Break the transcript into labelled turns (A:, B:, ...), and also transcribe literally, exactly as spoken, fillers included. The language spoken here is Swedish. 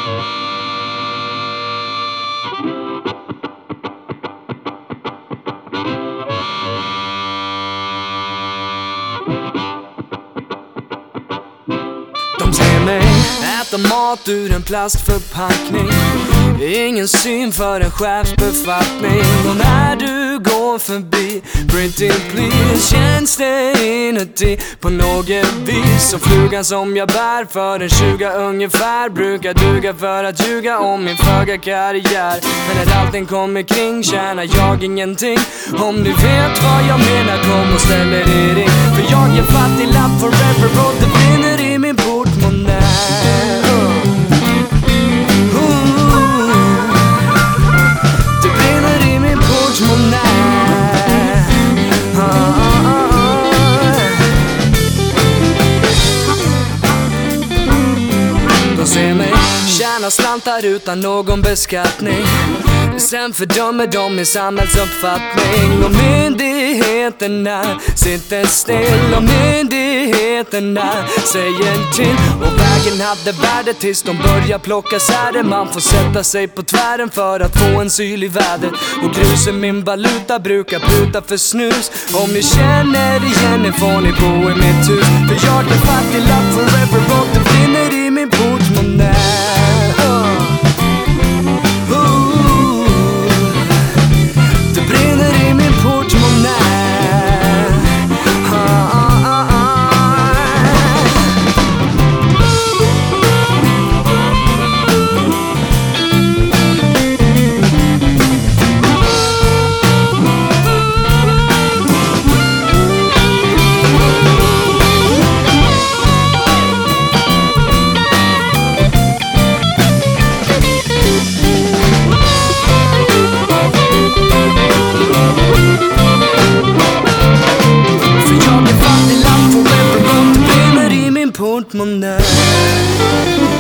A: De ser mig äta mat ur en plastförpackning. Ingen syn för en chefsbefattning. Och när du går förbi, pretty please, känns det inuti på något vis. Som flugan som jag bär för en tjugo ungefär. Brukar duga för att ljuga om min föga karriär. Men när allting kommer kring tjänar jag ingenting. Om du vet vad jag menar, kom och ställ dig i ring. För jag är fattig lapp forever och det brinner i min portmonnä. Det brinner i min portmonnä. De ser mig tjäna slantar utan någon beskattning. Sen fördömer de min samhällsuppfattning. Och myndigheterna sitter still. Och myndigheterna säger till. Och vägen hade värde tills de börjar plocka säder. Man får sätta sig på tvären för att få en syl i väder. Och grus är min valuta, brukar pruta för snus. Om ni känner igen er får ni bo i mitt hus. För jag är fattig lapp forever och det brinner i min portmonnä. Portmonnä.